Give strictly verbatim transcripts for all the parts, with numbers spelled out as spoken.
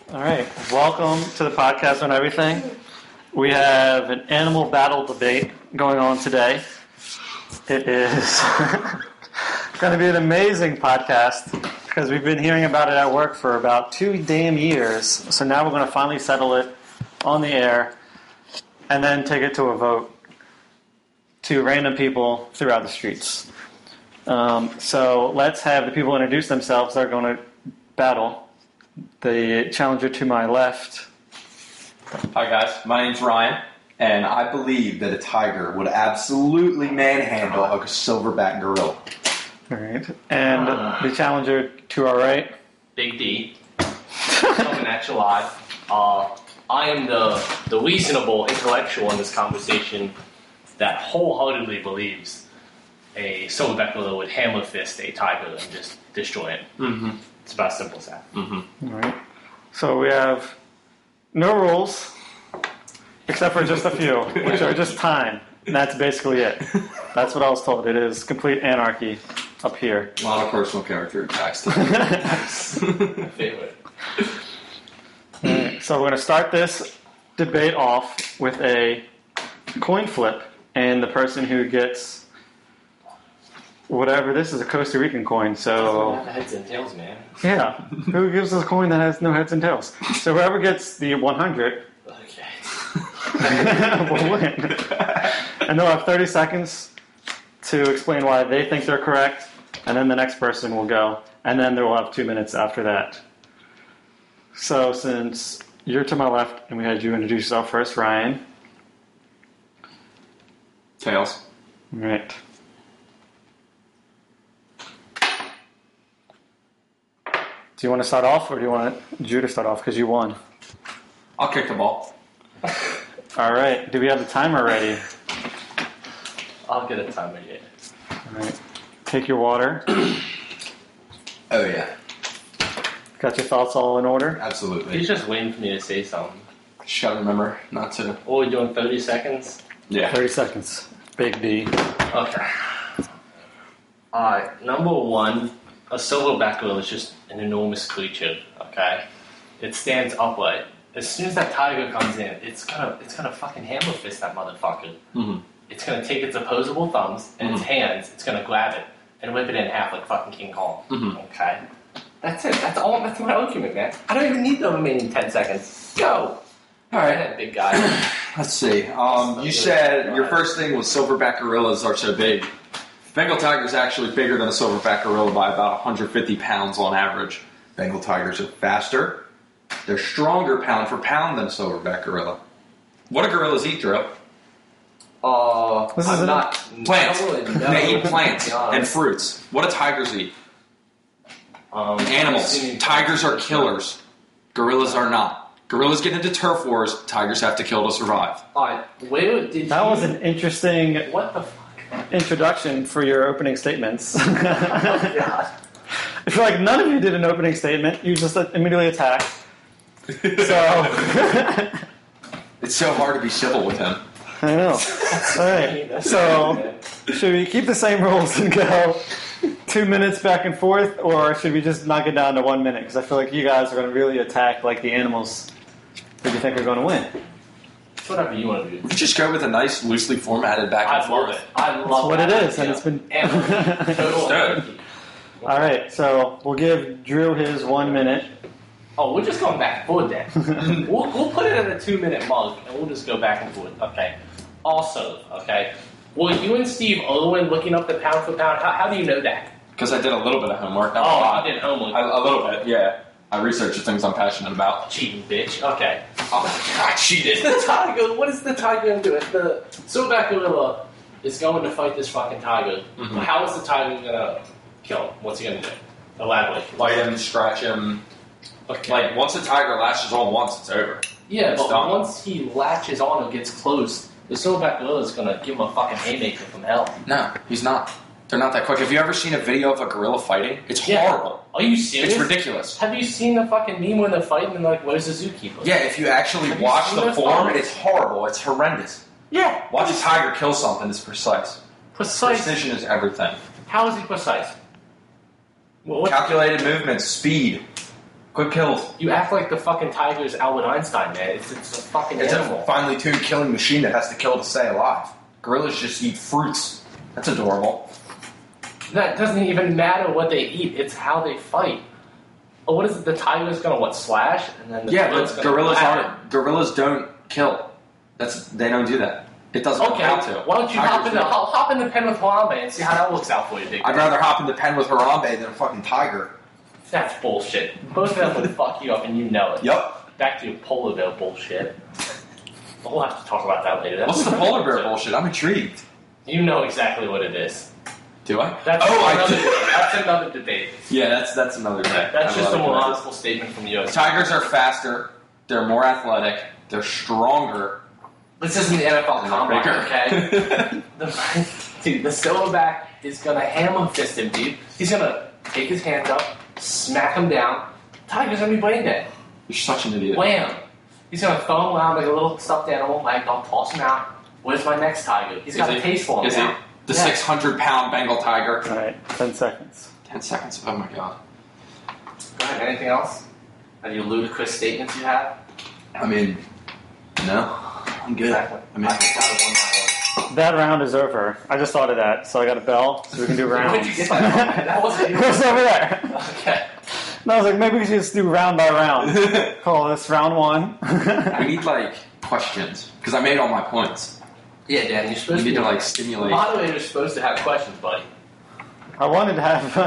All right, welcome to the podcast on everything. We have an animal battle debate going on today. It is going to be an amazing podcast because we've been hearing about it at work for about two damn years. So now we're going to finally settle it on the air and then take it to a vote to random people throughout the streets. Um, so let's have the people introduce themselves. They're going to battle. The challenger to my left. Hi guys, my name's Ryan, and I believe that a tiger would absolutely manhandle a silverback gorilla. All right, and uh, the challenger to our right. Big D, coming at you live. Uh, I am the the reasonable intellectual in this conversation that wholeheartedly believes a silverback gorilla would hammer fist a tiger and just destroy it. Mm-hmm. It's about as simple as that. Mm-hmm. All right. So we have no rules, except for just a few, which are just time. And that's basically it. That's what I was told. It is complete anarchy up here. A lot of personal character attacks. My favorite. All right. So we're going to start this debate off with a coin flip, and the person who gets whatever, this is a Costa Rican coin, so... Not the heads and tails, man. Yeah. Who gives us a coin that has no heads and tails? So whoever gets the one hundred Okay. will win. And they'll have thirty seconds to explain why they think they're correct, and then the next person will go, and then they will have two minutes after that. So since you're to my left, and we had you introduce yourself first, Ryan. Tails. All right. Do you want to start off, or do you want Drew to start off because you won? I'll kick the ball. All right. Do we have the timer ready? I'll get a timer yet. All right. Take your water. Oh yeah. Got your thoughts all in order? Absolutely. He's just waiting for me to say something. Just gotta remember not to. What are we doing, thirty seconds? Yeah. thirty seconds. Big D. Okay. Alright, number one, a silverback gorilla is just an enormous creature, okay? It stands upright. As soon as that tiger comes in, it's gonna it's gonna fucking hammer fist that motherfucker. Mm-hmm. It's gonna take its opposable thumbs and its Mhm. hands, it's gonna grab it and whip it in half like fucking King Kong. Mhm. Okay? That's it. That's all that's my argument, man. I don't even need the remaining ten seconds. Go! Alright, big guy. Let's see. Um, you said your first thing was silverback gorillas are so big. Bengal tiger is actually bigger than a silverback gorilla by about one hundred fifty pounds on average. Bengal tigers are faster. They're stronger pound for pound than a silverback gorilla. What do gorillas eat, Drew? Uh, This I'm is not... Plants. No, no, They eat to plants be and honest. fruits. What do tigers eat? Um, Animals. assuming- Tigers are killers. Gorillas are not. Gorillas get into turf wars. Tigers have to kill to survive. Alright, where did That you... was an interesting What the fuck? introduction for your opening statements. Oh, God. I feel like none of you did an opening statement. You just immediately attacked. So... It's so hard to be civil with him. I know. All right. So, should we keep the same rules and go two minutes back and forth, or should we just knock it down to one minute? Because I feel like you guys are going to really attack like the animals that you think are going to win. It's whatever you want to do. We just go with a nice, loosely formatted back and I forth. love it. I love That's what that it is, idea. and it's been- And total Understood. All right. So we'll give Drew his one minute. Oh, we're just going back and forth then. we'll, we'll put it at a two-minute mark, and we'll just go back and forth. Okay. Also, okay, were you and Steve Irwin looking up the pound for pound? How, how do you know that? Because I did a little bit of homework. Oh, Not a I lot. did homework. I, a little bit, yeah. I researched the things I'm passionate about. Cheating bitch. Okay. Oh my god, I cheated. The tiger. What is the tiger going to do? If the silverback gorilla is going to fight this fucking tiger, Mhm. how is the tiger going to kill him? What's he going to do? Elaborate. Bite him, scratch him. Okay. Like, once a tiger lashes on once, it's over. yeah, it's but done. once he latches on or gets close, the silverback gorilla is going to give him a fucking haymaker from hell. No, he's not. They're not that quick. Have you ever seen a video of a gorilla fighting? It's Yeah. horrible. Are you serious? It's ridiculous. Have you seen the fucking meme when they're fighting and like, where's the zookeeper? Yeah, if you actually Have you watch seen the those form, videos? it's horrible. It's horrendous. Yeah. Watch a tiger kill something. It's precise. Precise. Precision is everything. How is he precise? Well, what? Calculated movements, speed, Quick kills. You act like the fucking tiger is Albert Einstein, man. It's, it's a fucking It's animal. a finely tuned killing machine that has to kill to stay alive. Gorillas just eat fruits. That's adorable. That doesn't even matter what they eat. It's how they fight. Oh, what is it? The tiger's gonna what slash, and then the Yeah, gorilla's but gonna gorillas whack aren't. Gorillas don't kill. That's they don't do that. It doesn't it. Okay, come out to. why don't you hop in the Tigers do. hop, hop in the pen with Harambe and see how that works out for you, big I'd guy. rather hop in the pen with Harambe than a fucking tiger. That's bullshit. Both of them would fuck you up, and you know it. Yup. Back to your polar bear bullshit. We'll have to talk about that later. That's What's the polar bear bullshit? I'm intrigued. You know exactly what it is. Do I? That's oh, I another do. debate. That's another debate. Yeah, that's that's another day. That's I just a love more it. honest statement from you. Tigers are faster. They're more athletic. They're stronger. This isn't the N F L and combine, they're okay? bigger. The, dude, the silverback is gonna hammer fist him, dude. He's gonna take his hands up, smack him down. Tiger's gonna be brain dead. You're such an idiot. Wham! He's gonna throw him around like a little stuffed animal, like I'll toss him out. Where's my next tiger? He's got Is a he? taste for him Is now. he? The Yeah. six hundred pound Bengal tiger. All right, ten seconds. Ten seconds. Oh my god. Go ahead, anything else? Any ludicrous statements you have? I mean, no. I'm good. Exactly. I mean, I just got one by one. That round is over. I just thought of that, so I got a bell, so we can do rounds. Where'd you get that from? That wasn't It was over there. Okay. And I was like, maybe we should just do round by round. Call this round one. we need like questions because I made all my points. Yeah, Dan, you're We supposed need to to be like The stimulate. moderator's supposed to have questions, buddy. I wanted to have.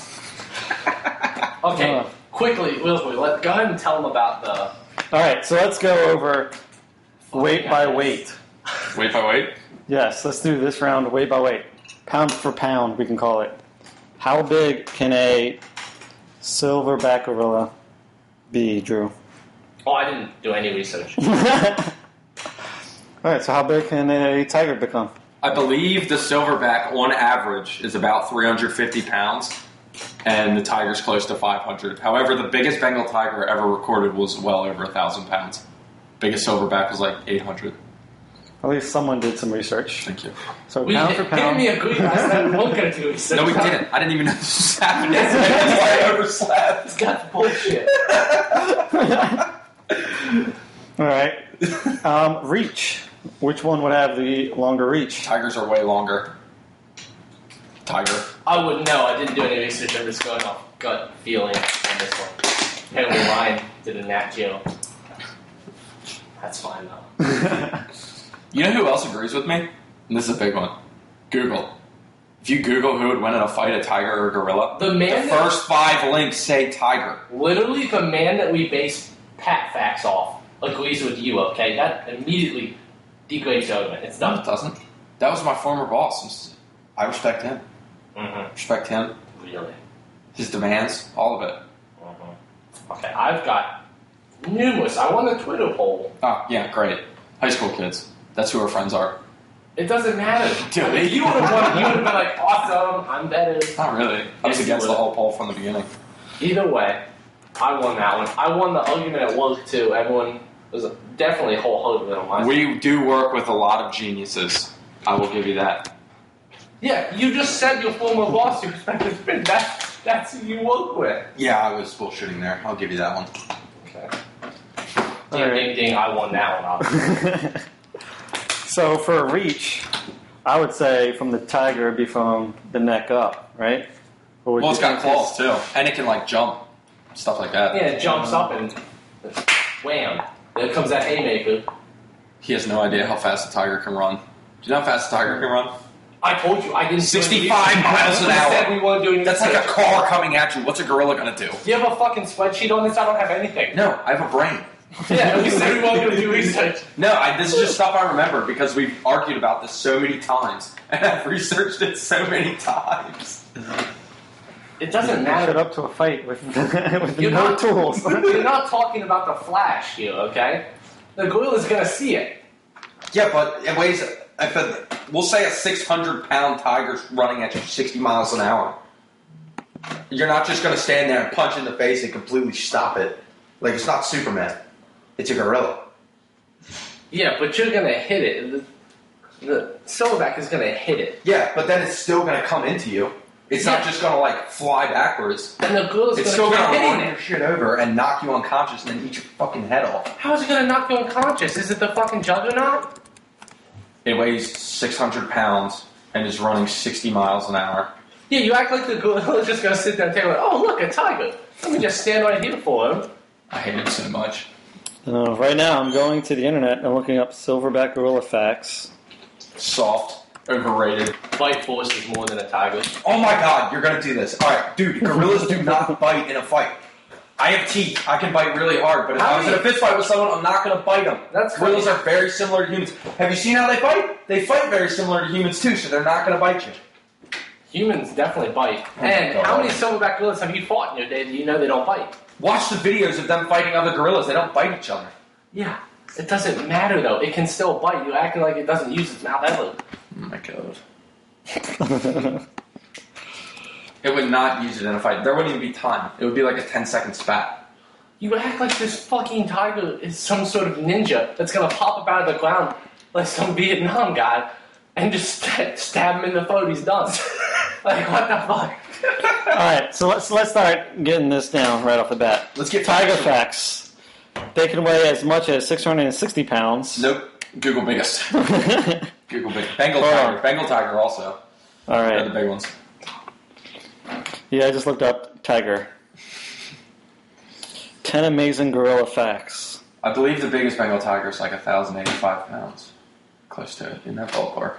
Okay, Uh. quickly, real quick, let go ahead and tell them about the. All right, so let's go over weight by weight. Wait by wait. Yes, let's do this round weight by weight. Pound for pound, we can call it. How big can a silverback gorilla be, Drew? Oh, I didn't do any research. All right, so how big can a tiger become? I believe the silverback on average is about three hundred fifty pounds, and the tiger's close to five hundred. However, the biggest Bengal tiger ever recorded was well over one thousand pounds. Biggest silverback was like eight hundred. At least someone did some research. Thank you. So We pound for didn't pound. me agree last time we weren't going to do research. No, we didn't. I didn't even know this was happening. That's why I overslept. It's got bullshit. All right. Um, reach. Which one would have the longer reach? Tigers are way longer. Tiger. I wouldn't know. I didn't do any research. I'm just going off gut feeling on this one. Apparently, Ryan did a Nat Geo. That's fine, though. You know who else agrees with me? And this is a big one. Google. If you Google who would win in a fight, a tiger or a gorilla, The man the that- first five links say tiger. Literally, the man that we base Pat facts off agrees with you, okay? That immediately degrades your argument. It's No, done. it doesn't. That was my former boss. I respect him. Mm-hmm. Respect him. Really? His demands. All of it. Mm-hmm. Okay, I've got numerous. I won a Twitter poll. Oh, yeah, great. High school kids. That's who our friends are. It doesn't matter. Do we? If you would have won, you would have been like, awesome, I'm better. Not really. I was Yes, you against the would. whole poll from the beginning. Either way, I won that one. I won the argument at work, too. Everyone was definitely wholeheartedly on my side. We do work with a lot of geniuses. I will give you that. Yeah, you just said your former boss you respected spin. That's, that's who you work with. Yeah, I was bullshitting there. I'll give you that one. Okay. All Ding, right. ding, ding. I won that one, obviously. So for a reach, I would say from the tiger it'd be from the neck up, right? Or would Well, you it's got think claws too, and it can like jump, stuff like that. Yeah, it jumps up and wham. There comes that haymaker. He has no idea how fast a tiger can run. Do you know how fast a tiger can run? I told you, I didn't do any sixty-five research. miles an We hour. said we weren't doing That's like research. a car coming at you. What's a gorilla gonna do? Do you have a fucking spreadsheet on this? I don't have anything. No, I have a brain. Yeah, we said we weren't going to do research. No, I, this is just stuff I remember because we've argued about this so many times, and I've researched it so many times. It doesn't Shut matter. up to a fight with, with You're no not- tools. You're not talking about the flash here, okay? The gorilla's going to see it. Yeah, but it weighs. If a, we'll say a six hundred pound tiger's running at you sixty miles an hour. You're not just going to stand there and punch in the face and completely stop it. Like, it's not Superman. It's a gorilla. Yeah, but you're going to hit it. The, the silverback is going to hit it. Yeah, but then it's still going to come into you. It's Yeah. not just gonna like fly backwards. And the gorilla's It's gonna still keep gonna hitting run it. your shit over and knock you unconscious and then eat your fucking head off. How is it gonna knock you unconscious? Is it the fucking juggernaut? It weighs six hundred pounds and is running sixty miles an hour. Yeah, you act like the gorilla's just gonna sit there and take like, oh look, a tiger. Let me just stand right here for him. I hate it so much. Uh, right now, I'm going to the internet and looking up silverback gorilla facts. Soft, overrated. Bite force is more than a tiger. Oh my god, you're gonna do this. Alright, dude, gorillas do not bite in a fight. I have teeth. I can bite really hard, but if How I was in a many- fist fight with someone, I'm not gonna bite them. That's Gorillas funny. are very similar to humans. Have you seen how they fight? They fight very similar to humans too, so they're not gonna bite you. Humans definitely bite. Oh my and God. how many silverback gorillas have you fought in your day that you know they don't bite? Watch the videos of them fighting other gorillas. They don't bite each other. Yeah. It doesn't matter though. It can still bite. You're acting like it doesn't use its mouth ever. Oh my god. It would not use it in a fight. There wouldn't even be time. It would be like a ten second spat. You act like this fucking tiger is some sort of ninja that's gonna pop up out of the ground like some Vietnam guy and just st- stab him in the throat. He's done. Like what the fuck? All right, so let's let's start getting this down right off the bat. Let's get Tiger facts. facts. They can weigh as much as six hundred sixty pounds. Nope. Google biggest. All Google big. Bengal Hold tiger. on. Bengal tiger also. They're the right. big ones. Yeah, I just looked up tiger. Ten amazing gorilla facts. I believe the biggest Bengal tiger is like one thousand eighty-five pounds. Close to it, in that ballpark.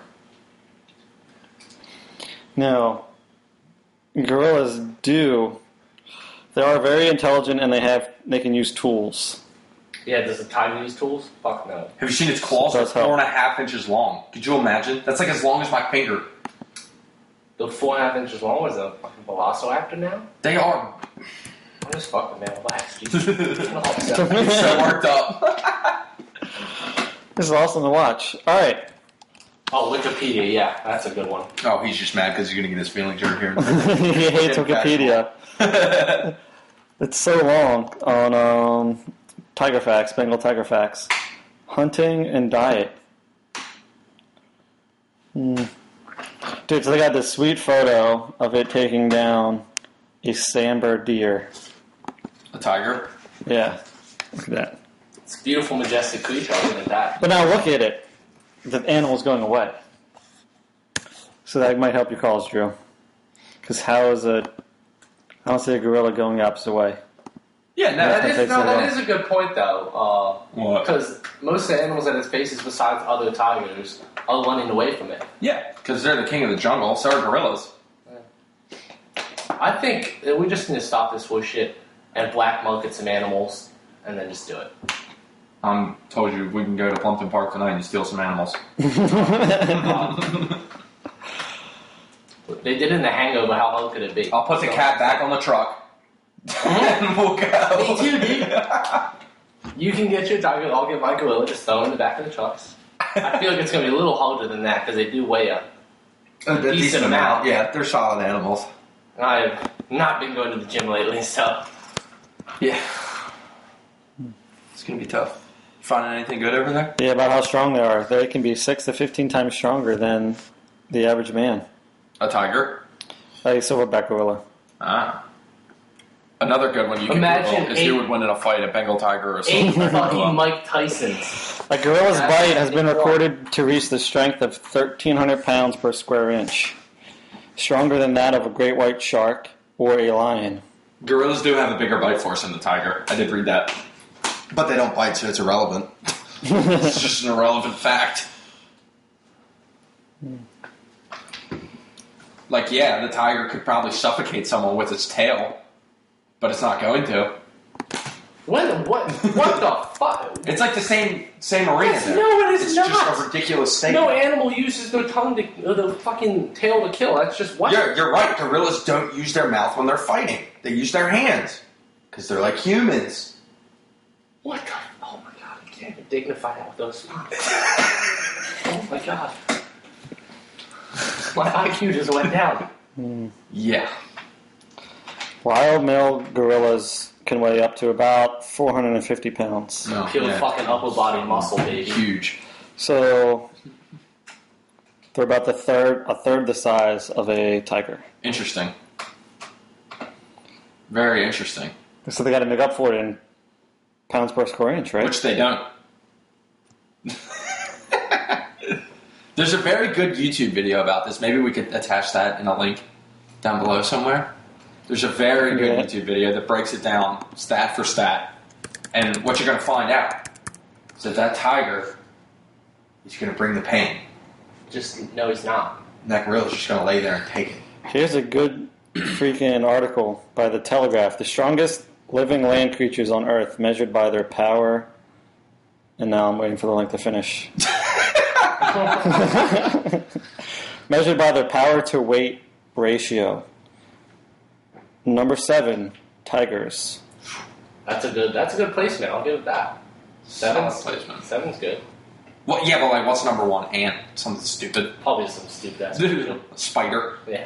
Now, gorillas do. They are very intelligent, and they have they can use tools. Yeah, does the tiger use tools? Fuck no. Have you seen its claws? They're Does help. four and a half inches long. Could you imagine? That's like as long as my finger. The four and a half inches long was a fucking velociraptor now? They are. I'm just fucking man, relax, Jesus. I'm all upset. You're so worked up. This is awesome to watch. All right. Oh, Wikipedia, yeah, that's a good one. Oh, he's just mad because he's going to get his feelings hurt here. He hates Wikipedia. It's so long on um, tiger facts, Bengal tiger facts. Hunting and diet. Hmm. Dude, so they got this sweet photo of it taking down a sambar deer. A tiger? Yeah, look at that. It's a beautiful, majestic creature, other than that. But now look at it. The animal's going away. So that might help your cause, Drew. Because how is a, I don't see a gorilla going the opposite way. Yeah, no, That That's is, what no, they that say. is a good point, though. What? Because most of the animals that it faces, besides other tigers, are running away from it. Yeah, because they're the king of the jungle. So are gorillas. I think that we just need to stop this horse shit and black market some animals, and then just do it. I told you we can go to Plumpton Park tonight and steal some animals. Um, they did it in The Hangover. How hard could it be? I'll put the So- cat back on the truck. And we'll go. Me too, dude. You can get your tiger. I'll get my gorilla. Just throw it in the back of the trucks. I feel like it's going to be a little harder than that because they do weigh a A decent decent amount. amount. Yeah, they're solid animals. I've not been going to the gym lately, so Yeah. It's going to be tough. Finding anything good over there? Yeah, about how strong they are. They can be six to fifteen times stronger than the average man. A tiger? Like a silverback gorilla. Ah. Another good one you can Imagine Google is eight- who would win in a fight, a Bengal tiger or a eight silverback fucking gorilla. Mike Tysons. A gorilla's That's bite has been what I think recorded to reach the strength of thirteen hundred pounds per square inch. Stronger than that of a great white shark or a lion. Gorillas do have a bigger bite force than the tiger. I did read that. But they don't bite, so it's irrelevant. It's just an irrelevant fact. Like, yeah, the tiger could probably suffocate someone with its tail, but it's not going to. What? What? What the fuck? It's like the same same arena. It's- there. no, it is it's not. just a ridiculous statement. No animal uses their tongue to, or the fucking tail to kill. That's just what? You're, you're right. Gorillas don't use their mouth when they're fighting. They use their hands because they're like humans. What the? Oh my god! I can't even dignify that with those spots. Oh my god! My I Q just went down. Yeah. Wild male gorillas can weigh up to about four hundred fifty pounds. No, Pure yeah. fucking upper body muscle, baby. Huge. So, They're about the third, a third the size of a tiger. Interesting. Very interesting. So they got to make up for it in pounds per square inch, right? Which they don't. There's a very good YouTube video about this. Maybe we could attach that in a link down below somewhere. There's a very good Yeah. YouTube video that breaks it down stat for stat. And what you're going to find out is that that tiger is going to bring the pain. Just no, he's not. And that gorilla's just going to lay there and take it. Here's a good freaking article by The Telegraph. The strongest living land creatures on Earth measured by their power. And now I'm waiting for the link to finish. Measured by their power to weight ratio. Number seven, tigers. That's a good. That's a good placement. I'll give it that. Seven's Solid placement. Seven's good. Well, yeah, but like, what's number one? Ant. Something stupid. Probably some stupid ass. Spider. Yeah.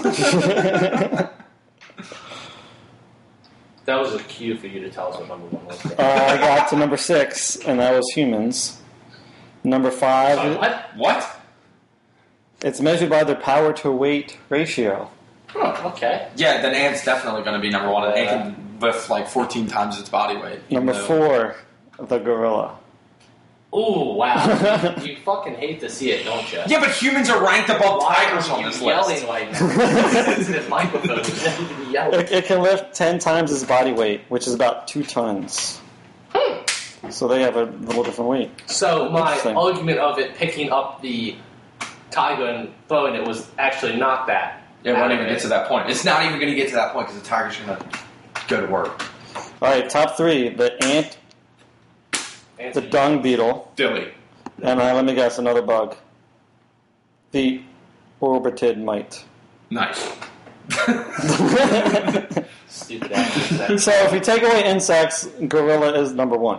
That was a cue for you to tell us what number one was. Uh, I got to number six, and that was humans. Number five, Sorry, what? What? it's measured by their power to weight ratio. Huh, okay. Yeah, then ant's definitely going to be number one. An ant can lift like fourteen times its body weight. even Number though- four, the gorilla. Ooh, wow. You fucking hate to see it, don't you? Yeah, but humans are ranked above Why tigers are on you this yelling list. right now? Sensitive microphone. You don't need to be yelling. It, it can lift ten times its body weight, which is about two tons. So they have a little different weight. So my Interesting. argument of it picking up the tiger and throwing it was actually not that. Yeah, we won't even get to that point. It's not even going to get to that point because the tiger's going to go to work. All right, top three: the ant, the dung beetle, Dilly. and uh, let me guess, another bug. The orbited mite. Nice. Stupid ass. So if you take away insects, gorilla is number one.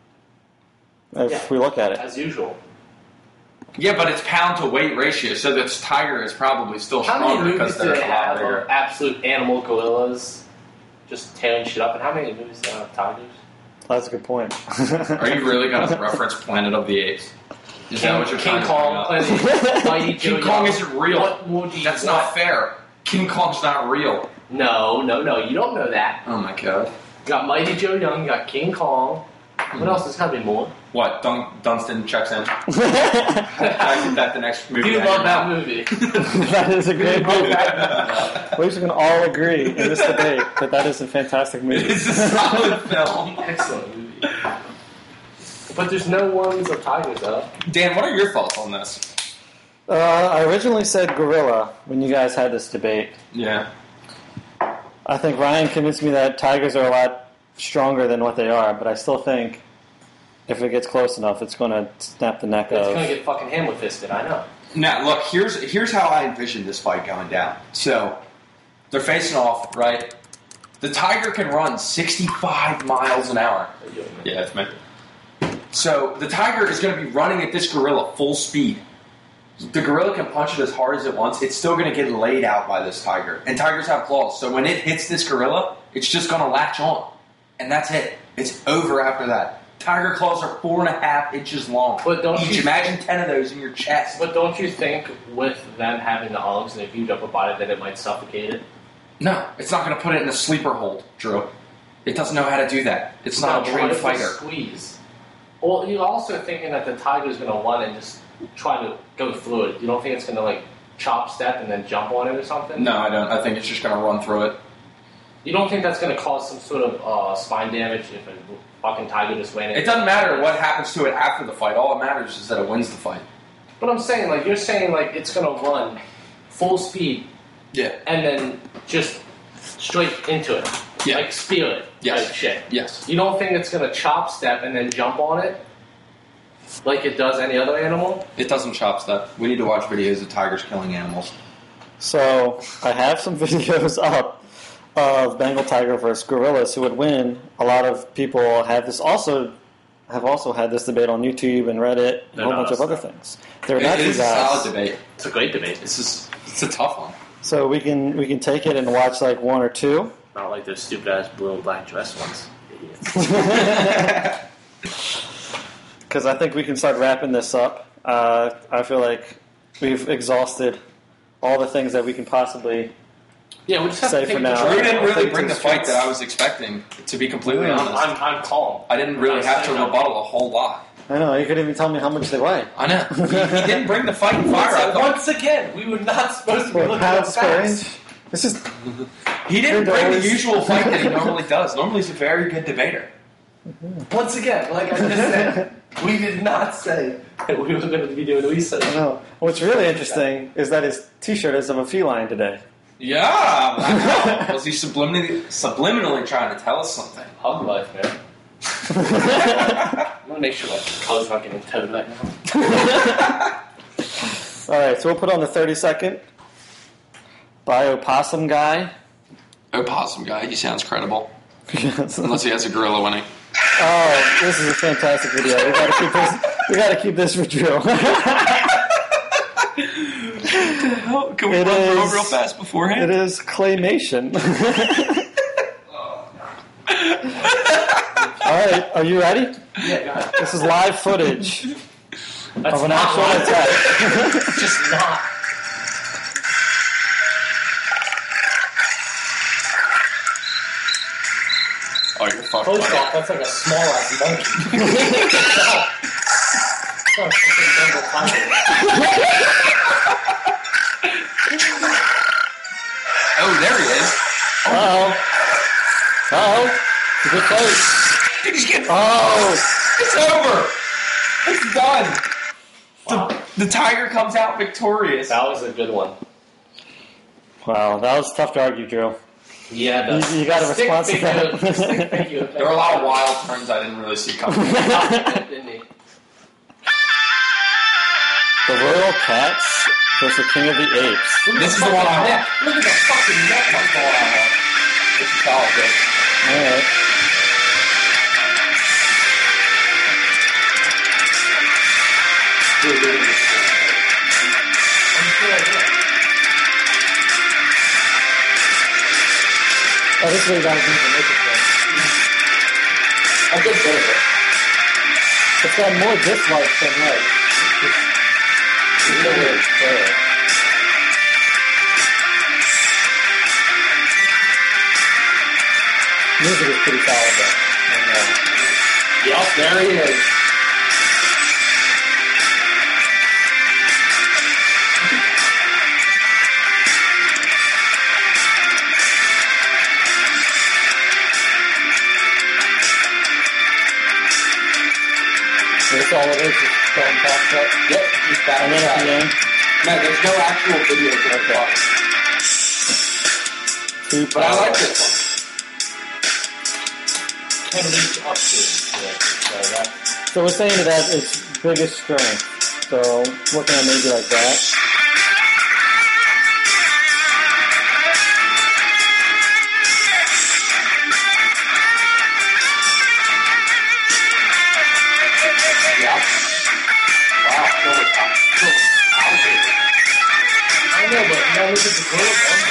If Yeah. we look at it. As usual. Yeah, but it's pound to weight ratio, so this tiger is probably still How many stronger movies because do they're they a lot have bigger. of absolute animal gorillas just tearing shit up? And how many movies do they have of tigers? That's a good point. Are you really going to reference Planet of the Apes? Is that what you're King trying to Kong, bring up? Planet Mighty King Joe Kong Young. isn't real. What more do you That's want? not fair. King Kong's not real. No, no, no. You don't know that. Oh my god. You got Mighty Joe Young, you got King Kong. What else? There's got to be more. What? Dun- Dunstan checks in. I think that the next movie. You I love hear that now. movie. That is a great You love movie. that movie. We can all agree in this debate that that is a fantastic movie. It's a solid film. Excellent movie. But there's no ones of tigers, though. Dan, what are your thoughts on this? Uh, I originally said gorilla when you guys had this debate. Yeah. I think Ryan convinced me that tigers are a lot stronger than what they are, but I still think if it gets close enough, it's going to snap the neck It's of... going to get fucking hammer-fisted, I know. Now, look, here's here's how I envision this fight going down. So, they're facing off, right? The tiger can run sixty-five miles an hour. Yeah, that's me. So, the tiger is going to be running at this gorilla full speed. The gorilla can punch it as hard as it wants. It's still going to get laid out by this tiger. And tigers have claws. So, when it hits this gorilla, it's just going to latch on. And that's it. It's over after that. Tiger claws are four and a half inches long. But don't Each. you- Imagine ten of those in your chest. But don't you think with them having the arms and a huge upper body that it might suffocate it? No, it's not going to put it in a sleeper hold, Drew. It doesn't know how to do that. It's not No, a but trained what if fighter. it Squeeze. Well, you're also thinking that the tiger's going to run and just try to go through it. You don't think it's going to like chop step and then jump on it or something? No, I don't. I think it's just going to run through it. You don't think that's going to cause some sort of uh, spine damage if a fucking tiger just ran in? It doesn't matter what happens to it after the fight. All that matters is that it wins the fight. But I'm saying, like, you're saying, like, it's going to run full speed Yeah. and then just straight into it. Yeah. Like, spear it. Yes. Type shit. Yes. You don't think it's going to chop step and then jump on it like it does any other animal? It doesn't chop step. We need to watch videos of tigers killing animals. So I have some videos up of Bengal tiger versus gorillas who would win. A lot of people have this also have also had this debate on YouTube and Reddit and a They're whole not bunch of us. other things. They're It not you is a guys. solid debate. It's a great debate. This is it's a tough one. So we can we can take it and watch like one or two. Not like those stupid ass blue and black dress ones. Idiots. Because I think we can start wrapping this up. Uh, I feel like we've exhausted all the things that we can possibly. Yeah, we just have Say to take for now. control. Drew didn't really Take bring to the the fight streets. that I was expecting, to be completely Yeah. honest. I'm, I'm calm. I didn't really I'm have to saying that. rebuttal a whole lot. I know, you couldn't even tell me how much they weigh. I know. He, he didn't bring the fighting fire. I Once, thought. once again, we were not supposed to be What, looking pounds at per facts. inch? This is. He didn't Good bring the always- usual fight that he normally does. Normally he's a very good debater. Once again, like I just said, we did not say that we were going to be doing research. I know. What's really interesting is that his T-shirt is of a feline today. Yeah, I know. Was he subliminally, subliminally trying to tell us something? Hug life, man. I'm going to make sure my color's not getting towed right now. All right, so we'll put on the thirty second Biopossum guy. Opossum guy, he sounds credible. Yes. Unless he has a gorilla winning. Oh, this is a fantastic video. We gotta keep this. We gotta keep this for Drew. Can we It run through is- it real fast It beforehand? is claymation. All right, are you ready? Yeah, go ahead. This is live footage That's of an not actual live. attack. It's just not. Oh, you're fucked. First buddy. off, that's like a small ass monkey. Stop. Stop, fucking Bengal tiger. Oh, there he is. Uh-oh. Uh-oh. It's a good fight. Did he get? Oh. It's over. It's done. Wow. The, the tiger comes out victorious. That was a good one. Wow, that was tough to argue, Drew. Yeah, You- the you got a stick response to figure- that? the stick figure There were a lot of wild turns I didn't really see coming. didn't he? The Royal Cats versus the King of the Apes. Look at This the is the one I fucking want. neck. Look at the fucking neck. That's the one I want. This is solid, good. All right. Dude, look at this thing. I'm sure I did. Oh, this is what you guys need to make it for. A good bit of it. It's got more dislikes than likes. It's really fair. Music is pretty solid though. And, uh, Yep, there he is. that's all it is. Just throwing pops up. Yep, just that. And then at the end, No, there's no actual video of the Okay. box. two But I like pops. this one. Can reach up to it. Yeah, so that. So we're saying it has its biggest strength. So looking at maybe like that. Yeah. Wow, so much up. So alligator. I know, but now look at the girl bumper.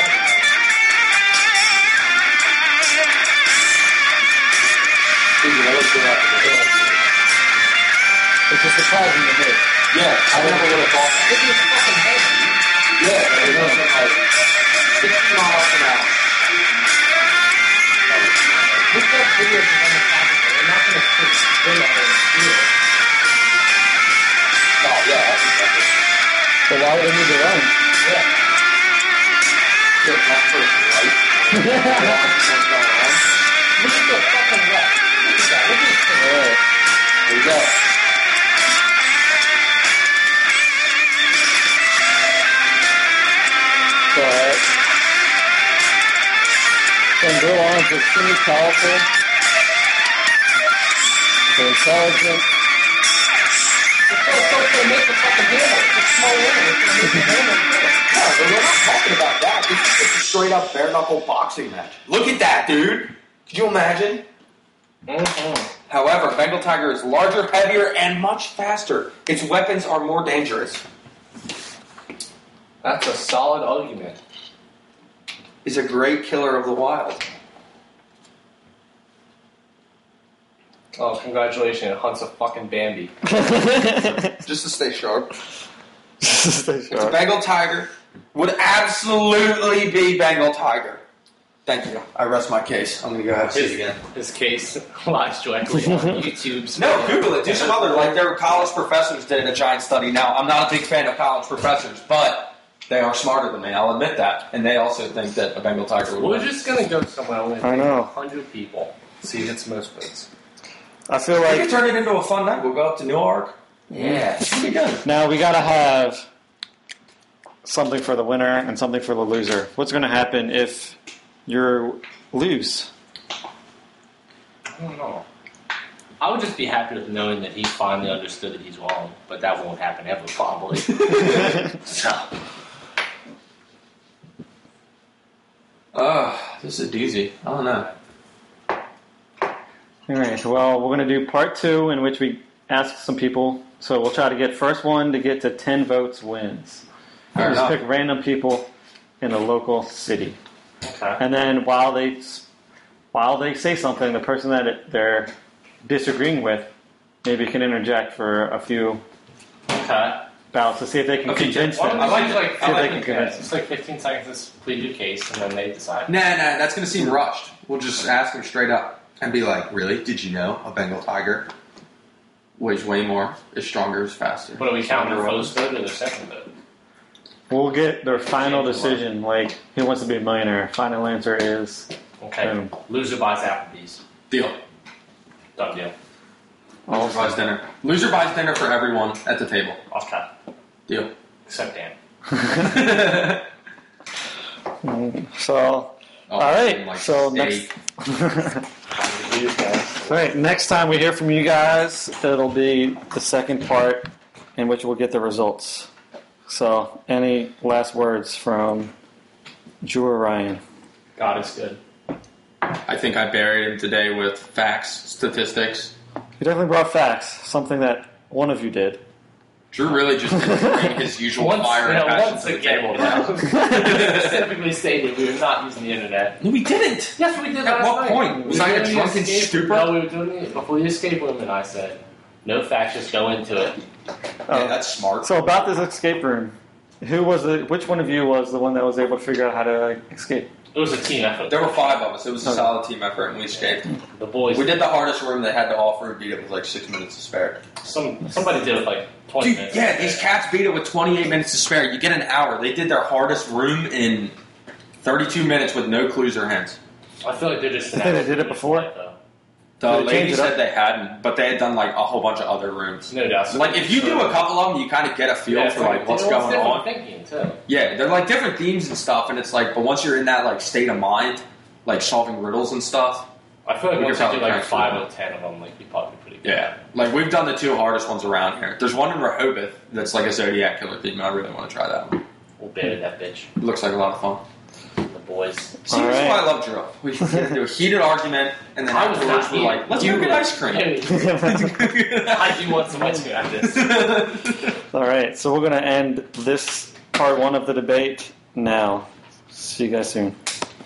Dude, that looks good after the hill. It's just surprising to me. Yeah, I never would have thought that. Look at his fucking head. Yeah, I know, it's like sixty miles an hour. Look at that video from the top. They're not going to put spin up there and steal it. Oh, yeah, that's exactly. So why would they need to run? Yeah. Good, that person, right? Look at the fucking wreck. Look at that. Look at this thing. Alright. There you go. But and their arms are extremely powerful. They're intelligent. It's supposed to make the fucking hammer. It's a small hammer. It's gonna make the hammer. Yeah, but we're not talking about that. This is just a straight up bare knuckle boxing match. Look at that, dude. Could you imagine? Mm-hmm. However, Bengal tiger is larger, heavier, and much faster. Its weapons are more dangerous. That's a solid argument. Is a great killer of the wild. Oh, congratulations. It hunts a fucking Bambi. Just to stay sharp. Stay It's a sharp. Bengal tiger. Would absolutely be Bengal tiger. Thank you. I rest my case. I'm going to go ahead and see it again. His case lies directly on YouTube's. No, Google it. Do some other. Like, their college professors did a giant study. Now, I'm not a big fan of college professors, but they are smarter than me. I'll admit that. And they also think that a Bengal tiger would We're win. just gonna go somewhere with I know. one hundred people. See who gets the most votes. I feel We can like turn it into a fun night. We'll go up to Newark. Yeah. It's going to be good. now we got to have something for the winner and something for the loser. What's going to happen if you lose? I don't know. I would just be happy with knowing that he finally understood that he's wrong, but that won't happen ever, probably. So, Uh, this is a doozy. I don't know. All right. Well, we're going to do part two, in which we ask some people. So we'll try to get first one to get to ten votes wins. Fair We'll just enough. pick random people in a local city, okay. and then while they while they say something, the person that it, they're disagreeing with maybe can interject for a few Okay. bouts to see if they can Okay, convince Why them. don't I like we it. like, I See if like they can it. convince them. it's like fifteen seconds to plead your case, and then they decide. Nah, nah, that's going to seem rushed. We'll just ask them straight up and be like, really? Did you know a Bengal tiger weighs way more, is stronger, is faster? But are we counting their Stronger, first vote or their second vote? We'll get their final decision, like who wants to be a millionaire. Final answer is Okay. Boom. Loser buys Applebee's. Deal. Done deal. Loser buys dinner. Loser buys dinner for everyone at the table. Okay. Deal. Except Dan. so. Oh, All right. like So steak. next. All right. Next time we hear from you guys, it'll be the second part in which we'll get the results. So, any last words from Drew or Ryan? God is good. I think I buried him today with facts, statistics. You definitely brought facts, something that one of you did. Drew really just didn't bring his usual Once, fire you and know, passion once to the again, table. specifically stated we were not using the internet. No, we didn't. Yes, we did. At last what night. point? We Was were I a doing the drunken escape- stupor? No, we were doing it before the escape room, and I said, "No facts, just go into it." Yeah, that's smart. So about this escape room, who was the? Which one of you was the one that was able to figure out how to like, escape? It was a team effort. There were five of us. It was a Okay. solid team effort, and we escaped. The boys. We did the hardest room they had to offer and beat it with like six minutes to spare. Some somebody did it like twenty Dude, minutes. yeah, these cats beat it with twenty-eight minutes to spare. You get an hour. They did their hardest room in thirty-two minutes with no clues or hints. I feel like they're just. You think they did it before? Though. The Did they lady change it said up? they hadn't, but they had done like a whole bunch of other rooms. No doubt. Like if you do a couple of them, you kind of get a feel Yeah, for like what's going on. Thinking too. Yeah, they're like different themes and stuff, and it's like, but once you're in that like state of mind, like solving riddles and stuff. I feel like We once could you do probably like crack five through or ten of them, like you probably be pretty good. Yeah, like we've done the two hardest ones around here. There's one in Rehoboth that's like a Zodiac killer theme. I really want to try that one. We'll bury that bitch. It looks like a lot of fun. The boys. See, All this is right. why I love Drew. We get into a heated argument, and then I was afterwards not we're like, let's you go get were- ice cream. I do want some ice cream after this. All right. So we're gonna end this part one of the debate now. See you guys soon.